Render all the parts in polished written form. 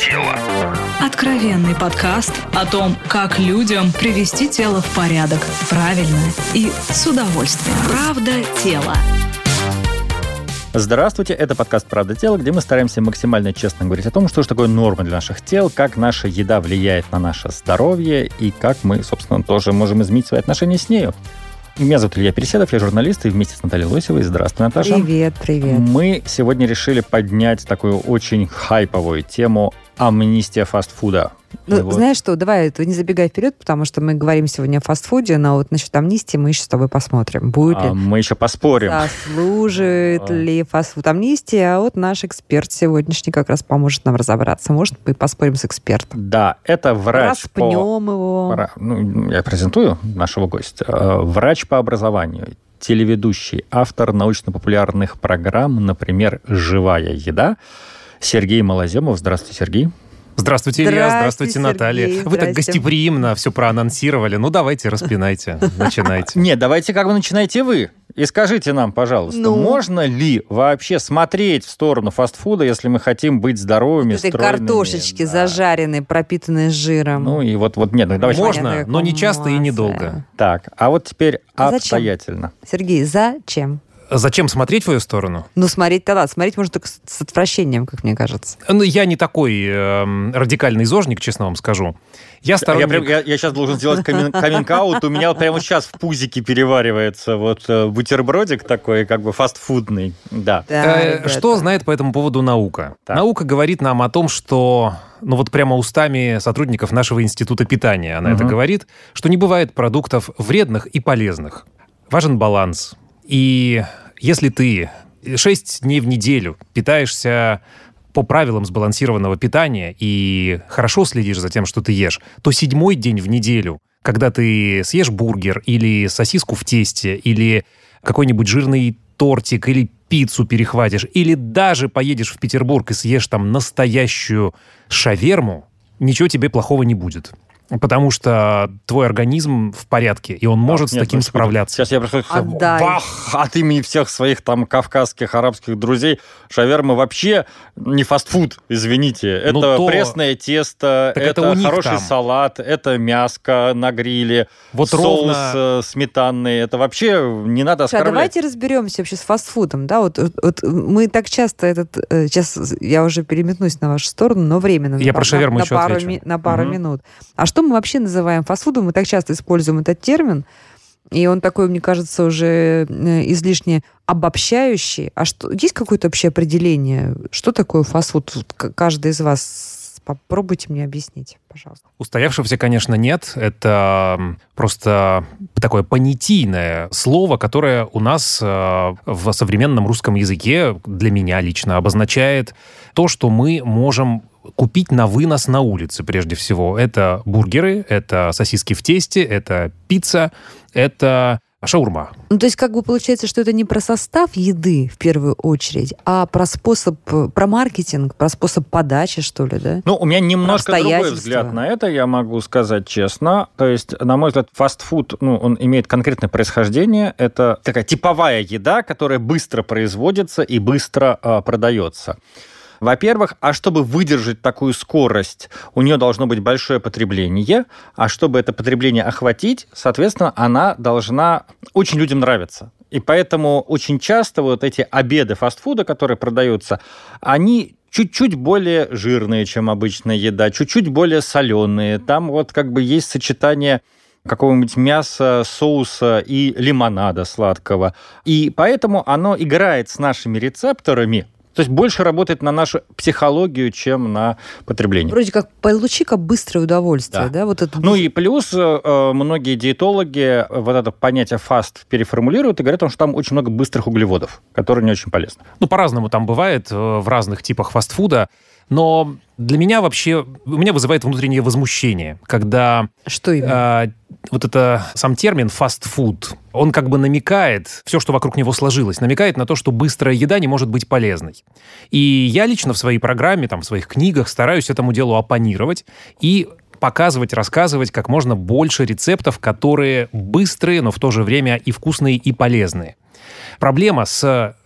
тело». Откровенный подкаст о том, как людям привести тело в порядок правильно и с удовольствием. Правда тело. Здравствуйте, это подкаст «Правда тела», где мы стараемся максимально честно говорить о том, что же такое норма для наших тел, как наша еда влияет на наше здоровье и как мы, собственно, тоже можем изменить свои отношения с нею. Меня зовут Илья Переседов, я журналист, и вместе с Натальей Лосевой. Здравствуй, Наташа. Привет. Мы сегодня решили поднять такую очень хайповую тему амнистия фастфуда. Знаешь что, давай не забегай вперед, потому что мы говорим сегодня о фастфуде, но вот насчет амнистии мы еще с тобой посмотрим. Будет ли мы еще поспорим. Заслужит ли фастфуд амнистии, а вот наш эксперт сегодняшний как раз поможет нам разобраться. Может, мы поспорим с экспертом. Да, это врач. Распнем его. Я презентую нашего гостя. Врач по образованию, телеведущий, автор научно-популярных программ, например, «Живая еда», Сергей Малоземов. Здравствуйте, Сергей. Здравствуйте, Илья. Здравствуйте, Наталья. Сергей, Вы так гостеприимно все проанонсировали. Ну, давайте, распинайте, начинайте. Нет, давайте как бы начинайте вы. И скажите нам, пожалуйста, можно ли вообще смотреть в сторону фастфуда, если мы хотим быть здоровыми, этой стройными? Картошечки зажаренной, пропитанной жиром. Ну и вот нет, давайте. Можно, но не часто и недолго. Так, а вот теперь Зачем? обстоятельно. Сергей, зачем? Зачем смотреть в ее сторону? Ну, смотреть-то ладно. Смотреть можно только с отвращением, как мне кажется. Ну, я не такой радикальный зожник, честно вам скажу. Я сторонник... Я сейчас должен сделать каминг-аут. У меня вот прямо сейчас в пузике переваривается вот бутербродик такой, как бы фастфудный. Да. Что знает по этому поводу наука? Так. Наука говорит нам о том, что, ну вот прямо устами сотрудников нашего института питания она это говорит, что не бывает продуктов вредных и полезных. Важен баланс. И если ты 6 дней в неделю питаешься по правилам сбалансированного питания и хорошо следишь за тем, что ты ешь, то 7-й день в неделю, когда ты съешь бургер или сосиску в тесте, или какой-нибудь жирный тортик, или пиццу перехватишь, или даже поедешь в Петербург и съешь там настоящую шаверму, ничего тебе плохого не будет. Потому что твой организм в порядке, и он может с таким справляться. Сейчас я просто от имени всех своих там кавказских, арабских друзей, шаверма вообще не фастфуд, извините. Это пресное тесто, это хороший салат, это мяско на гриле, вот соус сметанный. Это вообще не надо оскорблять. Давайте разберемся вообще с фастфудом. Да? Вот мы так часто сейчас я уже переметнусь на вашу сторону, но временно. Я про шаверму еще отвечу. На пару минут. А что мы вообще называем фастфудом? Мы так часто используем этот термин, и он такой, мне кажется, уже излишне обобщающий. А что, есть какое-то общее определение? Что такое фастфуд? Каждый из вас попробуйте мне объяснить, пожалуйста. Устоявшегося, конечно, нет. Это просто такое понятийное слово, которое у нас в современном русском языке для меня лично обозначает то, что мы можем купить на вынос на улице, прежде всего. Это бургеры, это сосиски в тесте, это пицца, это шаурма. Ну, то есть, как бы получается, что это не про состав еды, в первую очередь, а про способ, про маркетинг, про способ подачи, что ли, да? Ну, у меня немножко другой взгляд на это, я могу сказать честно. То есть, на мой взгляд, фастфуд, он имеет конкретное происхождение. Это такая типовая еда, которая быстро производится и быстро продается. Во-первых, а чтобы выдержать такую скорость, у нее должно быть большое потребление, а чтобы это потребление охватить, соответственно, она должна очень людям нравиться. И поэтому очень часто вот эти обеды фастфуда, которые продаются, они чуть-чуть более жирные, чем обычная еда, чуть-чуть более соленые. Там вот как бы есть сочетание какого-нибудь мяса, соуса и лимонада сладкого. И поэтому оно играет с нашими рецепторами, то есть больше работает на нашу психологию, чем на потребление. Вроде как получи-ка быстрое удовольствие, да? Вот это... Ну и плюс многие диетологи вот это понятие фаст переформулируют и говорят, что там очень много быстрых углеводов, которые не очень полезны. Ну, по-разному там бывает в разных типах фастфуда. Но для меня вообще, у меня вызывает внутреннее возмущение, когда... Что именно? Вот это сам термин фастфуд, он как бы намекает, все, что вокруг него сложилось, намекает на то, что быстрая еда не может быть полезной. И я лично в своей программе, в своих книгах стараюсь этому делу оппонировать и показывать, рассказывать как можно больше рецептов, которые быстрые, но в то же время и вкусные, и полезные. Проблема с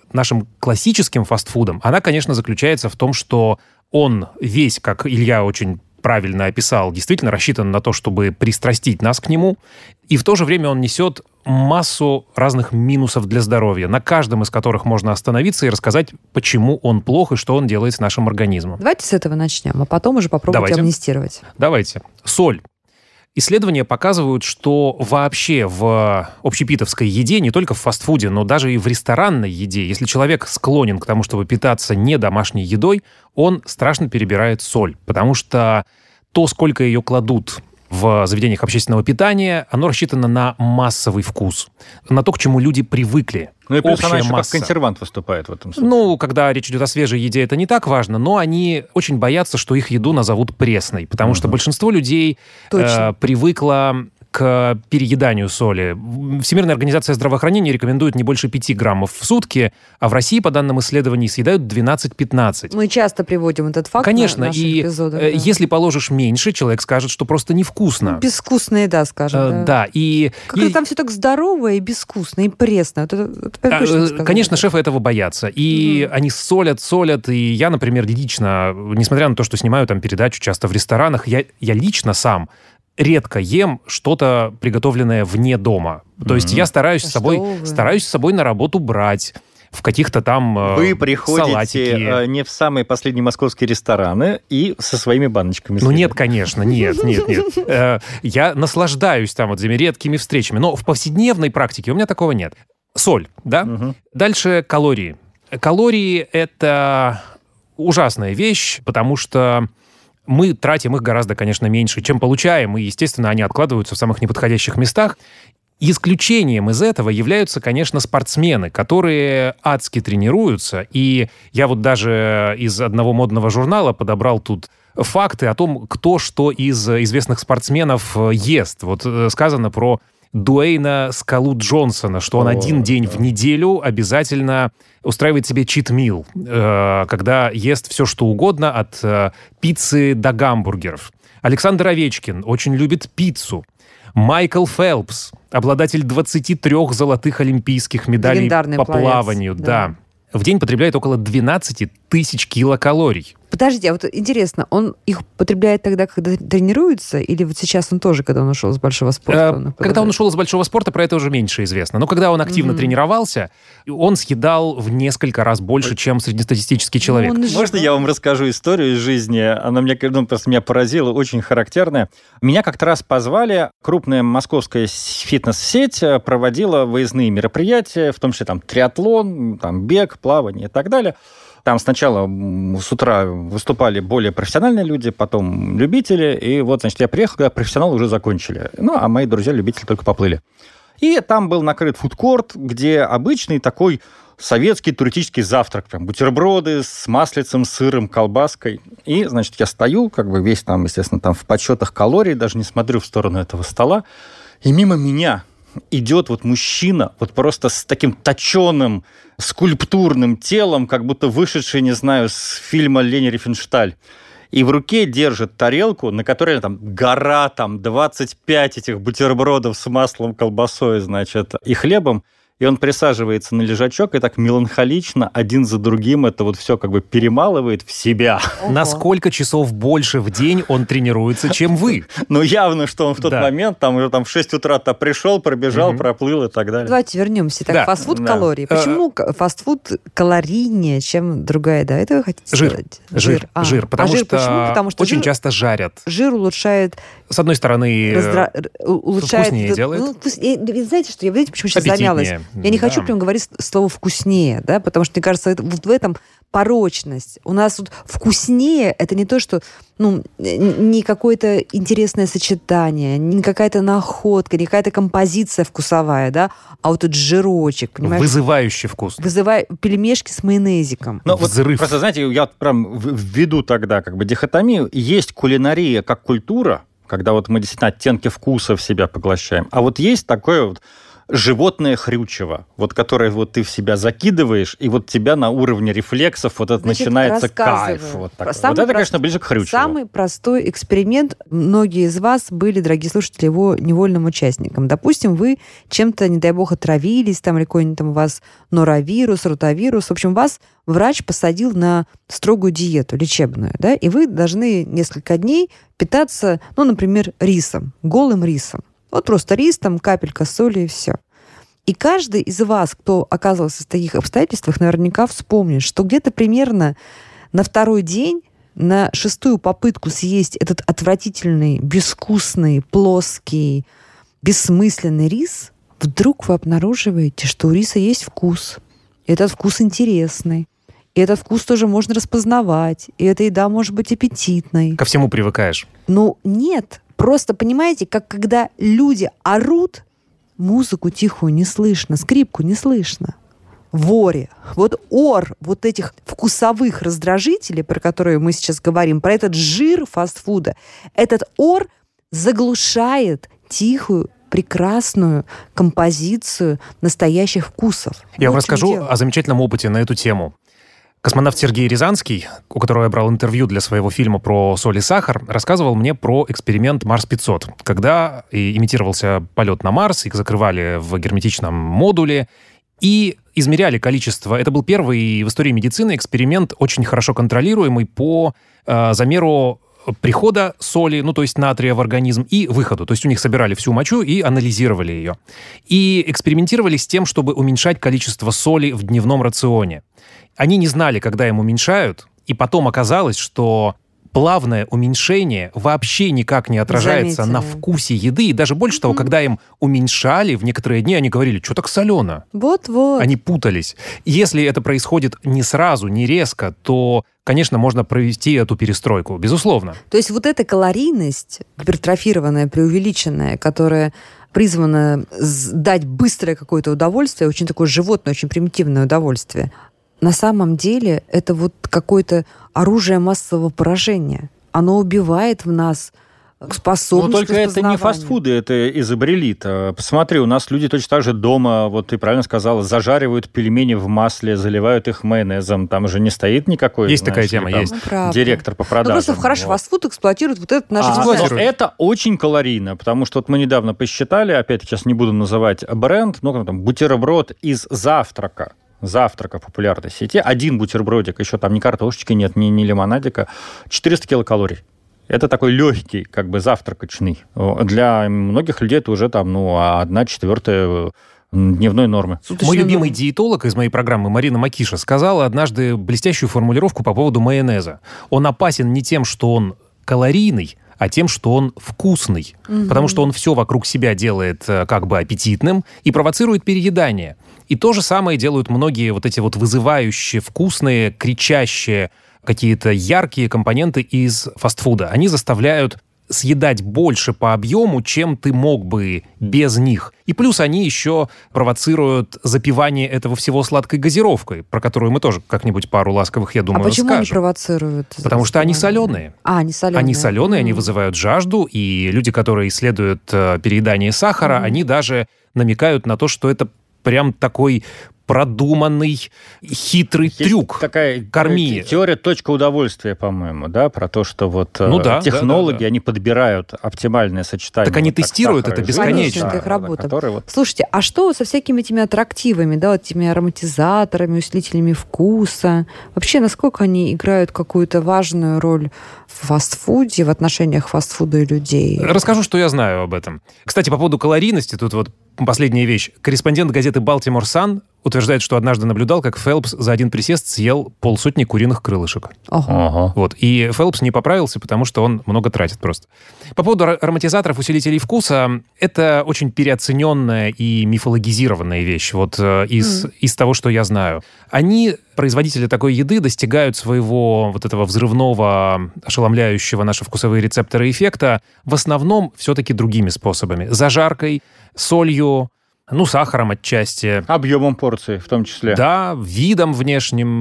нашим классическим фастфудом, она, конечно, заключается в том, что он весь, как Илья очень правильно описал, действительно рассчитан на то, чтобы пристрастить нас к нему, и в то же время он несет массу разных минусов для здоровья, на каждом из которых можно остановиться и рассказать, почему он плох и что он делает с нашим организмом. Давайте с этого начнем, а потом уже попробуйте амнистировать. Давайте. Соль. Исследования показывают, что вообще в общепитовской еде, не только в фастфуде, но даже и в ресторанной еде, если человек склонен к тому, чтобы питаться не домашней едой, он страшно перебирает соль, потому что то, сколько ее кладут в заведениях общественного питания, оно рассчитано на массовый вкус, на то, к чему люди привыкли. Ну и плюс она еще как консервант выступает в этом случае. Ну, когда речь идет о свежей еде, это не так важно, но они очень боятся, что их еду назовут пресной, потому что большинство людей привыкло к перееданию соли. Всемирная организация здравоохранения рекомендует не больше 5 граммов в сутки, а в России, по данным исследований, съедают 12-15. Мы часто приводим этот факт. Конечно, в наших и эпизодах, да. Если положишь меньше, человек скажет, что просто невкусно. Безвкусная еда, скажем. Да, и... Как там все так здорово и безвкусно, и пресно. Конечно, шефы этого боятся. И они солят. И я, например, лично, несмотря на то, что снимаю там передачу часто в ресторанах, я лично сам редко ем что-то, приготовленное вне дома. То есть я стараюсь с собой на работу брать в каких-то там Вы приходите салатики. Не в самые последние московские рестораны и со своими баночками. Ну нет, конечно, нет. Я наслаждаюсь там вот этими редкими встречами, но в повседневной практике у меня такого нет. Соль, да? Дальше калории. Калории — это ужасная вещь, потому что мы тратим их гораздо, конечно, меньше, чем получаем, и, естественно, они откладываются в самых неподходящих местах. Исключением из этого являются, конечно, спортсмены, которые адски тренируются. И я вот даже из одного модного журнала подобрал тут факты о том, кто что из известных спортсменов ест. Вот сказано про Дуэйна «Скалу» Джонсона, что он один день в неделю обязательно устраивает себе чит-мил, когда ест все, что угодно, от пиццы до гамбургеров. Александр Овечкин очень любит пиццу. Майкл Фелпс, обладатель 23 золотых олимпийских медалей по плаванию, да. В день потребляет около 12 тысяч килокалорий. Подожди, а вот интересно, он их потребляет тогда, когда тренируется, или вот сейчас он тоже, когда он ушел из большого спорта? Когда он ушел из большого спорта, про это уже меньше известно. Но когда он активно тренировался, он съедал в несколько раз больше, чем среднестатистический человек. Можно я вам расскажу историю из жизни? Она просто меня поразила, очень характерная. Меня как-то раз позвали, крупная московская фитнес-сеть проводила выездные мероприятия, в том числе там триатлон, там бег, плавание и так далее. Там сначала с утра выступали более профессиональные люди, потом любители. И вот, значит, я приехал, когда профессионалы уже закончили. Ну, а мои друзья-любители только поплыли. И там был накрыт фудкорт, где обычный такой советский туристический завтрак. Прям бутерброды с маслицем, сыром, колбаской. И, значит, я стою, как бы весь там, естественно, там в подсчетах калорий, даже не смотрю в сторону этого стола. И мимо меня идет вот мужчина, вот просто с таким точеным, скульптурным телом, как будто вышедший, не знаю, с фильма «Лени Рифеншталь». И в руке держит тарелку, на которой там гора, там 25 этих бутербродов с маслом, колбасой, значит, и хлебом. И он присаживается на лежачок и так меланхолично один за другим это вот все как бы перемалывает в себя. На сколько часов больше в день он тренируется, чем вы? Ну, явно, что он в тот момент, там уже там в 6 утра-то пришел, пробежал, проплыл и так далее. Давайте вернемся. Так, фастфуд калории. Почему фастфуд калорийнее, чем другая еда? Это вы хотите сказать? Жир. Потому что очень часто жарят. Жир улучшает... С одной стороны, вкуснее делает. Знаете, что я, почему сейчас замялась? Я не хочу прям говорить слово «вкуснее», да, потому что, мне кажется, вот в этом порочность. У нас вот вкуснее — это не то, что не какое-то интересное сочетание, не какая-то находка, не какая-то композиция вкусовая, да, а вот этот жирочек, понимаешь? Вызывающий вкус. Пельмешки с майонезиком. Ну, взрыв. Просто, знаете, я прям введу тогда как бы дихотомию. Есть кулинария как культура, когда вот мы действительно оттенки вкуса в себя поглощаем. А вот есть такое вот животное хрючево, вот которое вот ты в себя закидываешь, и вот тебя на уровне рефлексов вот это начинается кайф. Вот это, конечно, ближе к хрючеву. Самый простой эксперимент. Многие из вас были, дорогие слушатели, его невольным участником. Допустим, вы чем-то, не дай бог, отравились, там, или какой-нибудь там у вас норовирус, ротавирус. В общем, вас врач посадил на строгую диету лечебную, да, и вы должны несколько дней питаться, ну, например, рисом, голым рисом. Вот просто рис, там капелька соли и все. И каждый из вас, кто оказывался в таких обстоятельствах, наверняка вспомнит, что где-то примерно на второй день, на 6-ю попытку съесть этот отвратительный, безвкусный, плоский, бессмысленный рис, вдруг вы обнаруживаете, что у риса есть вкус. И этот вкус интересный. И этот вкус тоже можно распознавать. И эта еда может быть аппетитной. Ко всему привыкаешь. Ну, нет. Просто, понимаете, как когда люди орут, музыку тихую не слышно, скрипку не слышно. Воре. Вот ор вот этих вкусовых раздражителей, про которые мы сейчас говорим, про этот жир фастфуда, этот ор заглушает тихую, прекрасную композицию настоящих вкусов. Я вам расскажу о замечательном опыте на эту тему. Космонавт Сергей Рязанский, у которого я брал интервью для своего фильма про соль и сахар, рассказывал мне про эксперимент Марс-500, когда имитировался полет на Марс, их закрывали в герметичном модуле и измеряли количество. Это был первый в истории медицины эксперимент, очень хорошо контролируемый по замеру прихода соли, ну, то есть натрия в организм, и выходу. То есть у них собирали всю мочу и анализировали ее. И экспериментировали с тем, чтобы уменьшать количество соли в дневном рационе. Они не знали, когда им уменьшают, и потом оказалось, что плавное уменьшение вообще никак не отражается на вкусе еды. И даже больше того, когда им уменьшали, в некоторые дни они говорили, что так солено. Вот-вот. Они путались. Если это происходит не сразу, не резко, то, конечно, можно провести эту перестройку, безусловно. То есть вот эта калорийность, гипертрофированная, преувеличенная, которая призвана дать быстрое какое-то удовольствие, очень такое животное, очень примитивное удовольствие, на самом деле это вот какое-то оружие массового поражения. Оно убивает в нас способность. Но только это не фастфуды, это изобрели-то. Посмотри, у нас люди точно так же дома, вот ты правильно сказала, зажаривают пельмени в масле, заливают их майонезом. Там же не стоит никакой... Есть такая тема, есть. Директор по продажам. Ну, просто хороший фастфуд эксплуатирует вот этот наш... Это очень калорийно, потому что вот мы недавно посчитали, опять сейчас не буду называть бренд, но там бутерброд из завтрака в популярной сети. Один бутербродик, еще там ни картошечки нет, ни лимонадика, 400 килокалорий. Это такой легкий, как бы завтракочный. Для многих людей это уже там, 1/4 дневной нормы. Мой любимый диетолог из моей программы Марина Макиша сказала однажды блестящую формулировку по поводу майонеза. Он опасен не тем, что он калорийный, а тем, что он вкусный. Потому что он все вокруг себя делает как бы аппетитным и провоцирует переедание. И то же самое делают многие вот эти вот вызывающие, вкусные, кричащие, какие-то яркие компоненты из фастфуда. Они заставляют съедать больше по объему, чем ты мог бы без них. И плюс они еще провоцируют запивание этого всего сладкой газировкой, про которую мы тоже как-нибудь пару ласковых, я думаю, скажем. А почему скажем. они провоцируют? Потому что они соленые. Они соленые. Они соленые, они вызывают жажду, и люди, которые исследуют переедание сахара, они даже намекают на то, что это прям такой продуманный, хитрый трюк. Такая корми. Теория точка удовольствия, по-моему, да, про то, что вот технологи, они подбирают оптимальное сочетание. Так они тестируют это бесконечно. Это их работа. Слушайте, а что со всякими этими аттрактивами, да, вот этими ароматизаторами, усилителями вкуса? Вообще, насколько они играют какую-то важную роль в фастфуде, в отношениях фастфуда и людей? Расскажу, что я знаю об этом. Кстати, по поводу калорийности, тут вот последняя вещь. Корреспондент газеты «Балтимор Сан» утверждает, что однажды наблюдал, как Фелпс за один присест съел 50 куриных крылышек. Ага. Вот. И Фелпс не поправился, потому что он много тратит просто. По поводу ароматизаторов, усилителей вкуса, это очень переоцененная и мифологизированная вещь, вот из того, что я знаю. Они, производители такой еды, достигают своего вот этого взрывного, ошеломляющего наши вкусовые рецепторы эффекта в основном все-таки другими способами. Зажаркой, солью, сахаром отчасти. Объемом порции в том числе. Да, видом внешним.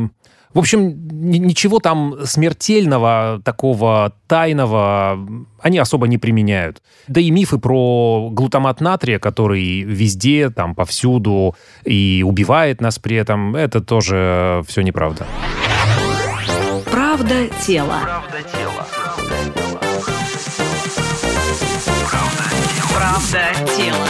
В общем, ничего там смертельного, такого тайного они особо не применяют. Да и мифы про глутамат натрия, который везде, там, повсюду и убивает нас при этом, это тоже все неправда. Правда тела. Правда тела.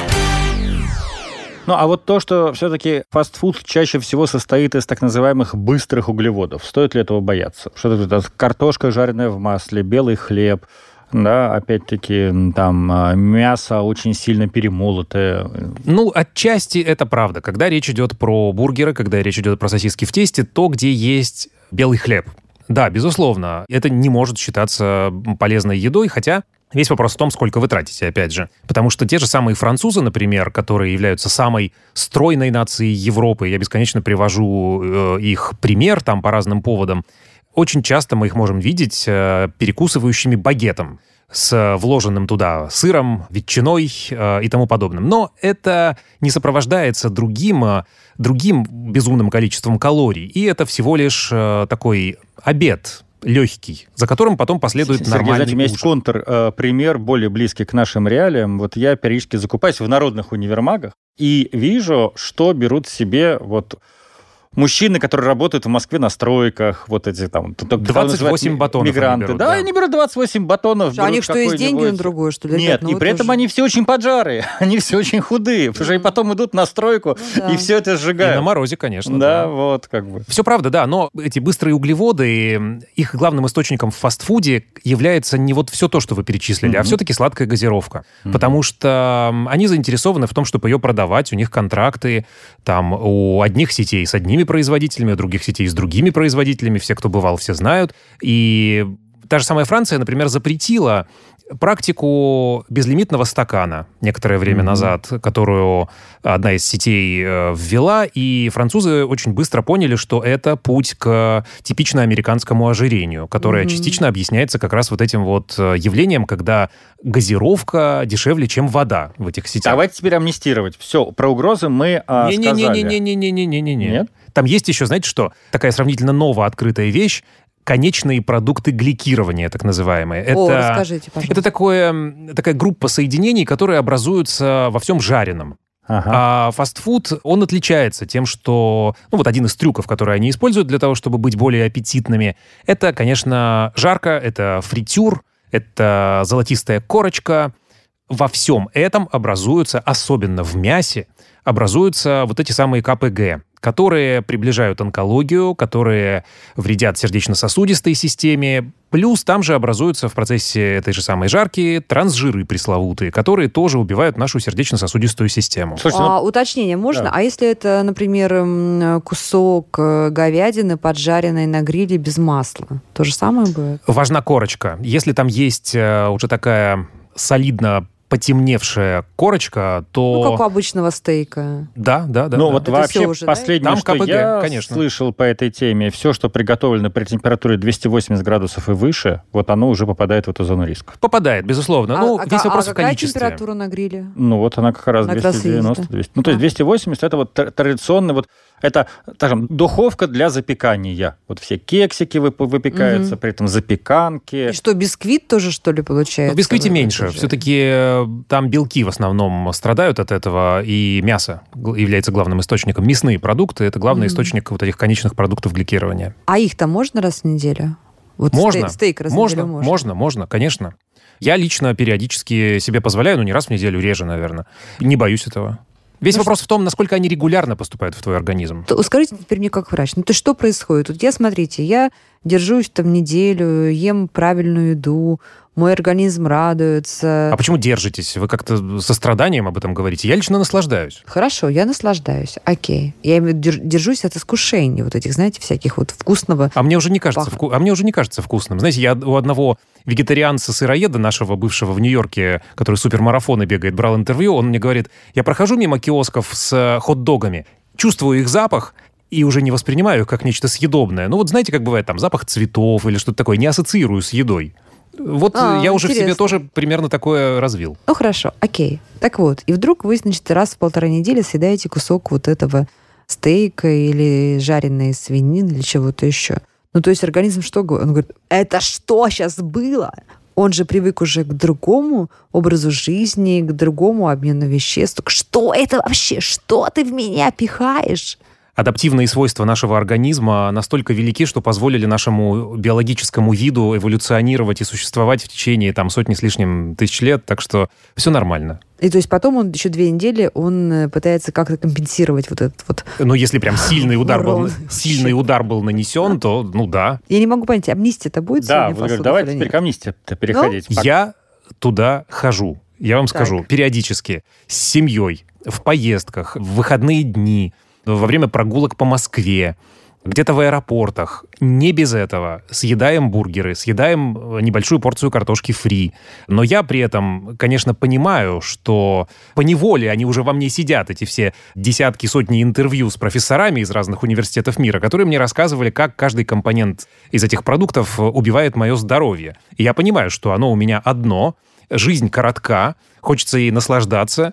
Ну, а вот то, что все-таки фастфуд чаще всего состоит из так называемых быстрых углеводов, стоит ли этого бояться? Что это? Картошка, жареная в масле, белый хлеб, да, опять-таки, там, мясо очень сильно перемолотое. Ну, отчасти это правда. Когда речь идет про бургеры, когда речь идет про сосиски в тесте, то, где есть белый хлеб. Да, безусловно, это не может считаться полезной едой, хотя весь вопрос в том, сколько вы тратите, опять же. Потому что те же самые французы, например, которые являются самой стройной нацией Европы, я бесконечно привожу их пример там по разным поводам, очень часто мы их можем видеть перекусывающими багетом с вложенным туда сыром, ветчиной и тому подобным. Но это не сопровождается другим безумным количеством калорий. И это всего лишь такой обед легкий, за которым потом последует нормальный ужин. У меня есть контрпример, более близкий к нашим реалиям. Вот я периодически закупаюсь в народных универмагах и вижу, что берут себе вот мужчины, которые работают в Москве на стройках, вот эти там... 28 батонов мигранты. Они берут, да, они берут 28 батонов. Что, у них что, есть деньги на другое, что ли? Нет, и при этом они все очень поджарые, они все очень худые, потому что они потом идут на стройку и все это сжигают. И на морозе, конечно. Да, вот как бы. Все правда, да, но эти быстрые углеводы, их главным источником в фастфуде является не вот все то, что вы перечислили, а все-таки сладкая газировка. Потому что они заинтересованы в том, чтобы ее продавать, у них контракты там у одних сетей с одними производителями, у других сетей с другими производителями. Все, кто бывал, все знают. И та же самая Франция, например, запретила практику безлимитного стакана некоторое время назад, которую одна из сетей ввела, и французы очень быстро поняли, что это путь к типично американскому ожирению, которое частично объясняется как раз вот этим вот явлением, когда газировка дешевле, чем вода в этих сетях. Давайте теперь амнистировать. Все, про угрозы мы сказали. Не-не-не-не-не-не-не-не-не. Нет? Там есть еще, знаете что, такая сравнительно новооткрытая вещь, конечные продукты гликирования, так называемые. Расскажите, пожалуйста. Это такая группа соединений, которые образуются во всем жареном. А фастфуд, он отличается тем, что... Ну, вот один из трюков, которые они используют для того, чтобы быть более аппетитными, это, конечно, жарко, это фритюр, это золотистая корочка. Во всем этом образуются, особенно в мясе, образуются вот эти самые КПГ, которые приближают онкологию, которые вредят сердечно-сосудистой системе. Плюс там же образуются в процессе этой же самой жарки трансжиры пресловутые, которые тоже убивают нашу сердечно-сосудистую систему. Слушайте, уточнение можно? Да. А если это, например, кусок говядины, поджаренной на гриле без масла? То же самое будет? Важна корочка. Если там есть уже такая солидно потемневшая корочка, то... Ну, как у обычного стейка. Да. Ну, вот вообще уже, последнее, да? что КПГ, я конечно. слышал по этой теме, все, что приготовлено при температуре 280 градусов и выше, вот оно уже попадает в эту зону риска. Попадает, безусловно. Весь вопрос в количестве. Какая температура на гриле? Ну, вот она как раз 290. 200. Ну, то есть 280 это вот традиционный вот... Это, скажем, духовка для запекания. Вот все кексики выпекаются, при этом запеканки. И что, бисквит тоже, что ли, получается? В бисквите меньше. Все-таки там белки в основном страдают от этого, и мясо является главным источником. Мясные продукты — это главный источник вот этих конечных продуктов гликирования. А их-то можно раз в неделю? Вот можно. Стейк раз в неделю можно, конечно. Я лично периодически себе позволяю, не раз в неделю, реже, наверное. Не боюсь этого. Весь вопрос в том, насколько они регулярно поступают в твой организм. Скажите теперь мне как врач, то что происходит? Вот я держусь там неделю, ем правильную еду, мой организм радуется. А почему держитесь? Вы как-то со страданием об этом говорите? Я лично наслаждаюсь. Хорошо, я наслаждаюсь, окей. Я держусь от искушений вот этих, знаете, всяких вот вкусного... А мне уже не кажется вкусным. Знаете, я у одного вегетарианца-сыроеда нашего бывшего в Нью-Йорке, который супермарафоны бегает, брал интервью, он мне говорит, я прохожу мимо киосков с хот-догами, чувствую их запах, и уже не воспринимаю их как нечто съедобное. Ну вот знаете, как бывает там запах цветов или что-то такое, не ассоциирую с едой. Вот я уже интересно. В себе тоже примерно такое развил. Ну хорошо, окей. Так вот, и вдруг вы, значит, раз в 1,5 недели съедаете кусок вот этого стейка или жареной свинины или чего-то еще. Ну, то есть организм что говорит? Он говорит, это что сейчас было? Он же привык уже к другому образу жизни, к другому обмену веществ. Что это вообще? Что ты в меня пихаешь? Адаптивные свойства нашего организма настолько велики, что позволили нашему биологическому виду эволюционировать и существовать в течение сотни с лишним тысяч лет, так что все нормально. И то есть потом он еще 2 недели он пытается как-то компенсировать вот этот вот... Ну, если прям сильный удар был нанесен, то, да. Я не могу понять, амнистия-то будет да, сегодня? Да, давайте теперь к амнистии-то переходить. Я туда хожу, я вам скажу, периодически, с семьей, в поездках, в выходные дни, во время прогулок по Москве, где-то в аэропортах. Не без этого. Съедаем бургеры, съедаем небольшую порцию картошки фри. Но я при этом, конечно, понимаю, что поневоле они уже во мне сидят, эти все десятки, сотни интервью с профессорами из разных университетов мира, которые мне рассказывали, как каждый компонент из этих продуктов убивает мое здоровье. И я понимаю, что оно у меня одно. Жизнь коротка, хочется ей наслаждаться.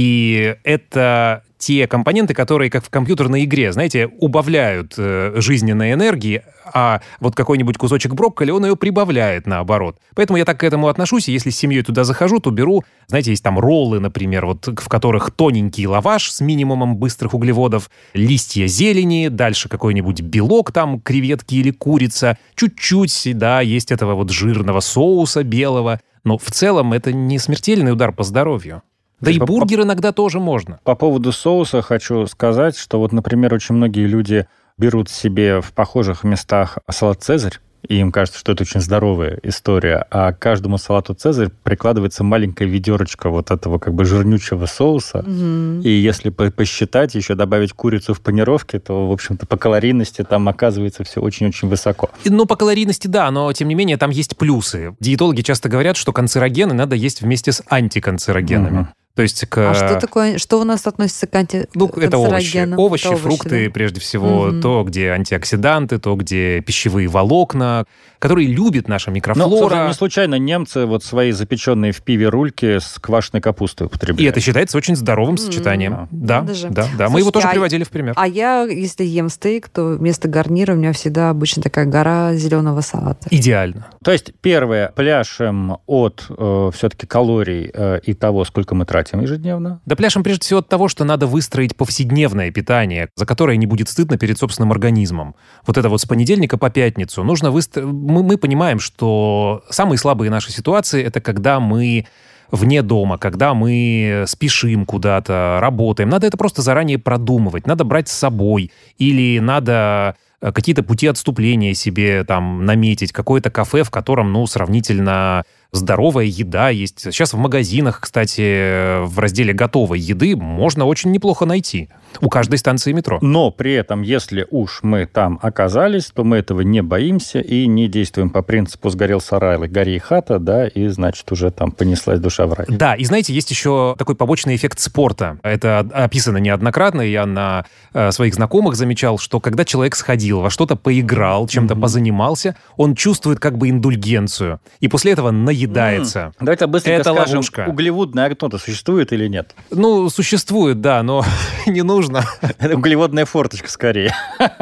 И это те компоненты, которые, как в компьютерной игре, знаете, убавляют жизненной энергии, а вот какой-нибудь кусочек брокколи, он ее прибавляет наоборот. Поэтому я так к этому отношусь, и если с семьей туда захожу, то беру, знаете, есть там роллы, например, вот в которых тоненький лаваш с минимумом быстрых углеводов, листья зелени, дальше какой-нибудь белок, там креветки или курица, чуть-чуть, да, есть этого вот жирного соуса белого, но в целом это не смертельный удар по здоровью. Да и бургер иногда тоже можно. По поводу соуса хочу сказать, что вот, например, очень многие люди берут себе в похожих местах салат «Цезарь», и им кажется, что это очень здоровая история, а к каждому салату «Цезарь» прикладывается маленькая ведерочка вот этого как бы жирнючего соуса, и если посчитать, еще добавить курицу в панировке, то, в общем-то, по калорийности там оказывается все очень-очень высоко. Ну, по калорийности, да, но, тем не менее, там есть плюсы. Диетологи часто говорят, что канцерогены надо есть вместе с антиканцерогенами. То есть А что такое, что у нас относится к антиканцерогенам? Это овощи, фрукты, да? Прежде всего, то, где антиоксиданты, то, где пищевые волокна, которые любит наша микрофлора. Но, не случайно немцы вот свои запеченные в пиве рульки с квашеной капустой употребляют. И это считается очень здоровым сочетанием. Да. Слушайте, мы его тоже приводили в пример. А я, если ем стейк, то вместо гарнира у меня всегда обычно такая гора зеленого салата. Идеально. То есть, первое, пляшем от все-таки калорий и того, сколько мы тратим ежедневно? Да пляшем прежде всего от того, что надо выстроить повседневное питание, за которое не будет стыдно перед собственным организмом. Вот это вот с понедельника по пятницу. Нужно мы понимаем, что самые слабые наши ситуации — это когда мы вне дома, когда мы спешим куда-то, работаем. Надо это просто заранее продумывать. Надо брать с собой. Или надо какие-то пути отступления себе там наметить. Какое-то кафе, в котором, сравнительно здоровая еда есть. Сейчас в магазинах, кстати, в разделе готовой еды можно очень неплохо найти. У каждой станции метро. Но при этом, если уж мы там оказались, то мы этого не боимся и не действуем по принципу «сгорел сарай, гори и хата», да, и, значит, уже там понеслась душа в рай. Да, и знаете, есть еще такой побочный эффект спорта. Это описано неоднократно, я на своих знакомых замечал, что когда человек сходил, во что-то поиграл, чем-то позанимался, он чувствует как бы индульгенцию. И после этого наедается. Давайте быстренько скажем, ловушка. Углеводное окно-то существует или нет? Существует, да, но не нужно. Это углеводная форточка скорее.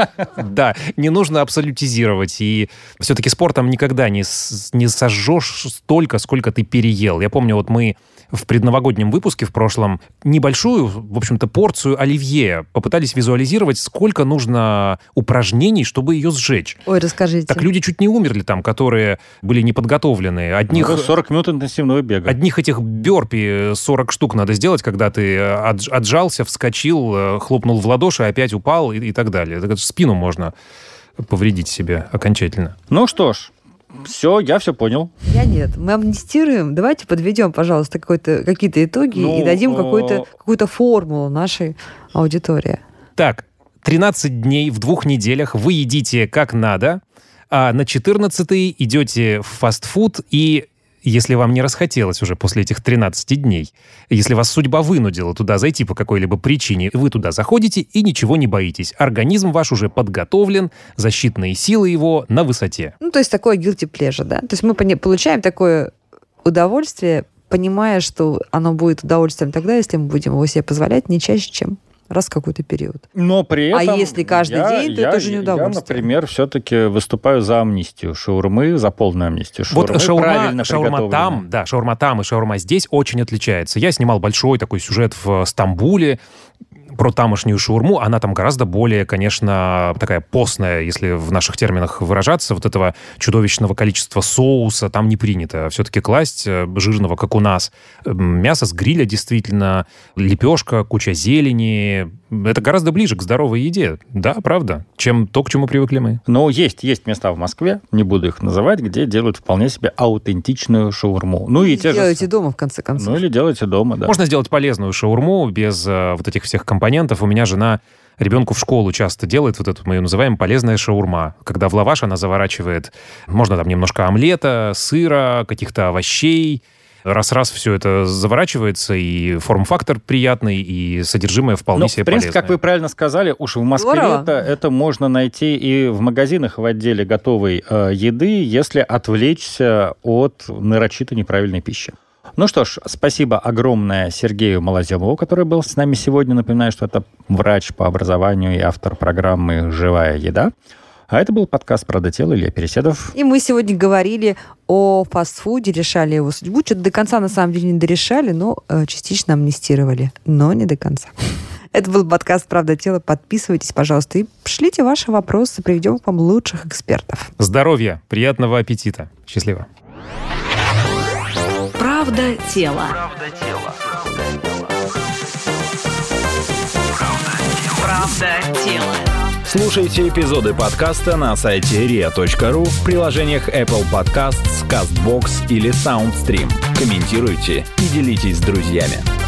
Да, не нужно абсолютизировать. И все-таки спортом никогда не сожжешь столько, сколько ты переел. Я помню, вот мы в предновогоднем выпуске в прошлом небольшую, в общем-то, порцию оливье попытались визуализировать, сколько нужно упражнений, чтобы ее сжечь. Ой, расскажите. Так люди чуть не умерли там, которые были неподготовлены. 40 минут интенсивного бега. Одних этих бёрпи 40 штук надо сделать, когда ты отжался, вскочил, хлопнул в ладоши, опять упал и так далее. Так спину можно повредить себе окончательно. Ну что ж, все, я все понял. Я нет. Мы амнистируем. Давайте подведем, пожалуйста, какие-то итоги и дадим какую-то формулу нашей аудитории. Так, 13 дней в 2 неделях вы едите как надо, а на 14-й идете в фастфуд и... Если вам не расхотелось уже после этих 13 дней, если вас судьба вынудила туда зайти по какой-либо причине, вы туда заходите и ничего не боитесь. Организм ваш уже подготовлен, защитные силы его на высоте. То есть такое guilty pleasure, да? То есть мы получаем такое удовольствие, понимая, что оно будет удовольствием тогда, если мы будем его себе позволять не чаще, чем раз в какой-то период. Но при этом... А если каждый день, то это же не удовольствие. Я, например, все-таки выступаю за амнистию шаурмы, за полную амнистию шаурмы. Вот шаурма там и шаурма здесь очень отличается. Я снимал большой такой сюжет в Стамбуле про тамошнюю шаурму. Она там гораздо более, конечно, такая постная, если в наших терминах выражаться. Вот этого чудовищного количества соуса там не принято. Все-таки класть жирного, как у нас. Мясо с гриля действительно, лепешка, куча зелени. Это гораздо ближе к здоровой еде. Да, правда. Чем то, к чему привыкли мы. Но есть места в Москве, не буду их называть, где делают вполне себе аутентичную шаурму. Ну и делайте дома, в конце концов. Ну или делайте дома, да. Можно сделать полезную шаурму без вот этих всех компонентов. У меня жена ребенку в школу часто делает вот эту, мы ее называем, полезная шаурма. Когда в лаваш она заворачивает, можно там немножко омлета, сыра, каких-то овощей. Раз-раз все это заворачивается, и форм-фактор приятный, и содержимое вполне себе полезное. В принципе, как вы правильно сказали, уж в Москве это можно найти и в магазинах в отделе готовой еды, если отвлечься от нарочито неправильной пищи. Ну что ж, спасибо огромное Сергею Малоземову, который был с нами сегодня. Напоминаю, что это врач по образованию и автор программы «Живая еда». А это был подкаст «Правда тела», Илья Переседов. И мы сегодня говорили о фастфуде, решали его судьбу. Что-то до конца, на самом деле, не дорешали, но частично амнистировали. Но не до конца. Это был подкаст «Правда тела». Подписывайтесь, пожалуйста, и шлите ваши вопросы. Приведем к вам лучших экспертов. Здоровья, приятного аппетита. Счастливо. «Правда тела». «Правда тела». Слушайте эпизоды подкаста на сайте ria.ru, в приложениях Apple Podcasts, CastBox или SoundStream. Комментируйте и делитесь с друзьями.